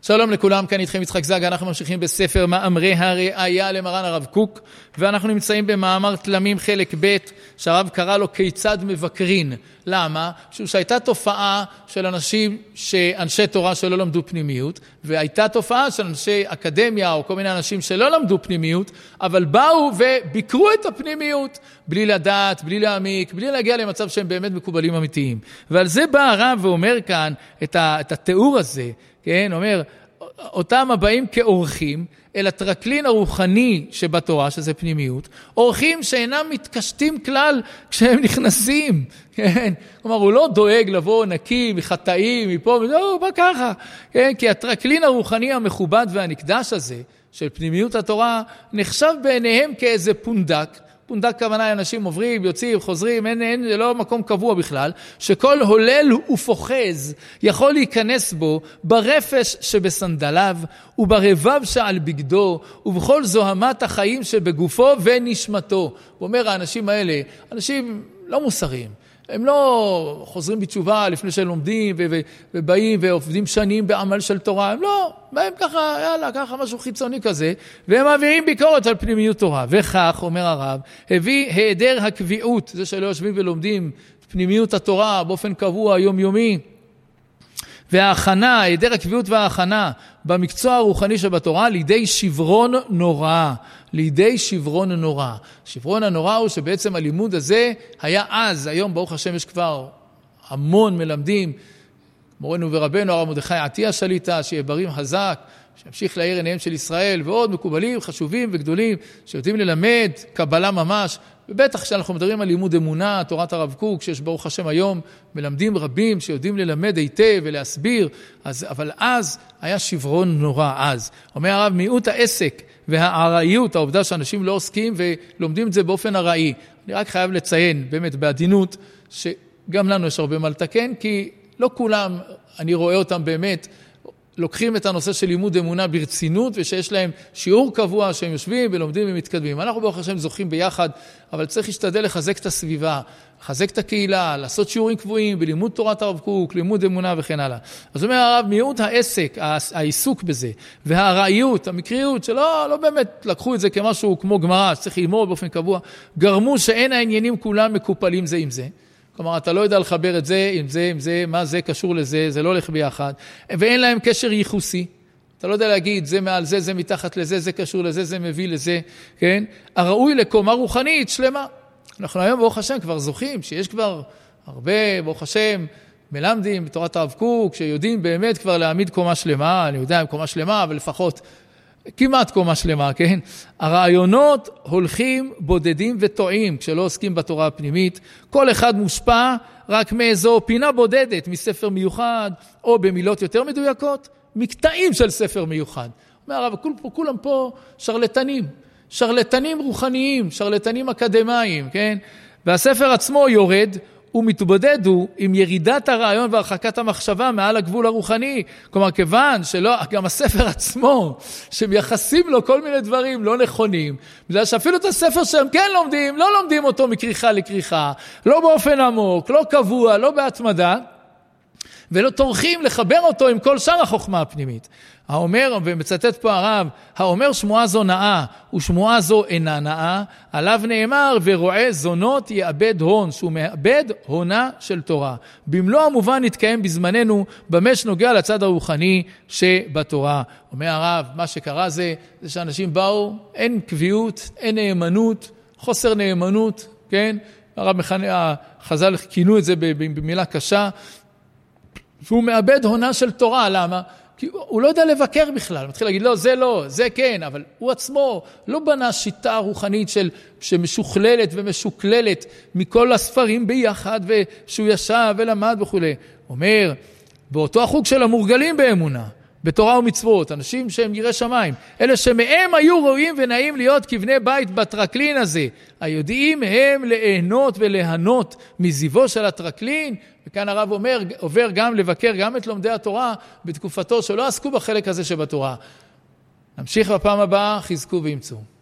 שלום לכולם, כאן איתכם יצחק זג, אנחנו ממשיכים בספר מאמרי הראייה למרן הרב קוק, ואנחנו נמצאים במאמר תלמים חלק ב' שהרב קרא לו כיצד מבקרין. למה? משום שהייתה תופעה של אנשי תורה שלא למדו פנימיות, והייתה תופעה של אנשי אקדמיה או כל מיני אנשים שלא למדו פנימיות, אבל באו וביקרו את הפנימיות בלי לדעת, בלי להעמיק, בלי להגיע למצב שהם באמת מקובלים אמיתיים. ועל זה בא הרב ואומר כאן את התיאור הזה, כן? אומר, אותם הבאים כאורחים אל הטרקלין הרוחני שבתורה, שזה פנימיות, אורחים שאינם מתקשטים כלל כשהם נכנסים, כן? כלומר, הוא לא דואג לבוא נקי מחטאים, מפה, לא, בא ככה, כן? כי הטרקלין הרוחני המכובד והנקדש הזה, של פנימיות התורה, נחשב בעיניהם כאיזה פונדק, פונדק כוונה, אנשים עוברים, יוצאים, חוזרים, זה לא מקום קבוע בכלל, שכל הולל ופוחז יכול להיכנס בו ברפש שבסנדליו, וברבב שעל בגדו, ובכל זוהמת החיים שבגופו ונשמתו. הוא אומר, האנשים האלה, אנשים לא מוסריים, הם לא חוזרים בתשובה לפני שהם לומדים ובאים ועובדים שנים בעמל של תורה, הם לא, בהם ככה, יאללה, ככה משהו חיצוני כזה, והם מעבירים ביקורת על פנימיות תורה. וכך, אומר הרב, הביא היעדר הקביעות, זה שלא יושבים ולומדים פנימיות התורה באופן קבוע, יומיומי, וההכנה, היעדר הקביעות וההכנה במקצוע הרוחני שבתורה, לידי שברון נורא. לידי שברון נורא. שברון הנורא הוא שבעצם הלימוד הזה היה אז, היום ברוך השם יש כבר המון מלמדים, מורנו ורבנו הרב מרדכי עטיה שליט"א, שיהיה בריא חזק, שימשיך להאיר עיניהם של ישראל, ועוד מקובלים חשובים וגדולים שיודעים ללמד קבלה ממש. ובטח שאנחנו מדברים על לימוד אמונה, תורת הרב קוק, שיש ברוך השם היום מלמדים רבים שיודעים ללמד היטב ולהסביר, אבל אז היה שברון נורא אז. אומר הרב, מיעוט העסק והעראיות, העובדה שאנשים לא עוסקים ולומדים את זה באופן עראי. אני רק חייב לציין באמת בעדינות שגם לנו יש הרבה מה לתקן, כי לא כולם, אני רואה אותם באמת, לוקחים את הנושא של לימוד אמונה ברצינות, ושיש להם שיעור קבוע שהם יושבים ולומדים ומתקדמים. אנחנו ברוך השם זוכים ביחד, אבל צריך להשתדל לחזק את הסביבה, לחזק את הקהילה, לעשות שיעורים קבועים בלימוד תורת הרב קוק, לימוד אמונה וכן הלאה. אז אומר הרב, מיעוט העסק, העיסוק בזה, והראיות, המקריות, שלא באמת לקחו את זה כמשהו כמו גמרא, שצריך ללמוד באופן קבוע, גרמו שאין העניינים כולם מקופלים זה עם זה. כלומר, אתה לא יודע לחבר את זה עם זה, מה זה קשור לזה, זה לא הולך ביחד, ואין להם קשר ייחוסי. אתה לא יודע להגיד, זה מעל זה, זה מתחת לזה, זה קשור לזה, זה מביא לזה, כן? הראוי לקומה רוחנית שלמה. אנחנו היום, ברוך השם, כבר זוכים, שיש כבר הרבה, ברוך השם, מלמדים בתורת הרב קוק, שיודעים באמת כבר להעמיד קומה שלמה, אני יודע, קומה שלמה, אבל לפחות כמעט קומה שלמה, כן? הרעיונות הולכים בודדים וטועים כשלא עוסקים בתורה הפנימית. כל אחד מושפע רק מאיזו פינה בודדת מספר מיוחד, או במילות יותר מדויקות, מקטעים של ספר מיוחד. אומר הרב, כולם פה שרלטנים רוחניים, שרלטנים אקדמיים, כן? והספר עצמו יורד, ומתבודד הוא עם ירידת הרעיון והרחקת המחשבה מעל הגבול הרוחני. כלומר, כיוון שלא, גם הספר עצמו, שמייחסים לו כל מיני דברים לא נכונים, בגלל שאפילו את הספר שהם כן לומדים, לא לומדים אותו מכריכה לכריכה, לא באופן עמוק, לא קבוע, לא בהתמדה, ולא טורחים לחבר אותו עם כל שאר החוכמה הפנימית. האומר, ומצטט פה הרב, האומר שמועה זו נאה ושמועה זו אינה נאה, עליו נאמר ורואה זונות יאבד הון, שהוא מאבד הונה של תורה. במלוא המובן נתקיים בזמננו במה שנוגע לצד הרוחני שבתורה. אומר הרב, מה שקרה זה שאנשים באו, אין קביעות, אין נאמנות, חוסר נאמנות, כן? הרב החז"ל כינו את זה במילה קשה, והוא מאבד הונה של תורה. למה? כי הוא לא יודע לבקר בכלל. מתחיל להגיד, לא, זה כן, אבל הוא עצמו לא בנה שיטה רוחנית שמשוכללת ומשוקללת מכל הספרים ביחד, ושהוא ישב ולמד וכו'. אומר, באותו החוג של המורגלים באמונה, בתורה ומצוות, אנשים שהם יראי שמיים, אלה שמהם היו ראויים ונעים להיות כבני בית בטרקלין הזה, היודעים הם ליהנות ולהנות מזיבו של הטרקלין. וכאן הרב עובר גם לבקר גם את לומדי התורה בתקופתו שלא עסקו בחלק הזה שבתורה. נמשיך בפעם הבאה, חזקו ואמצו.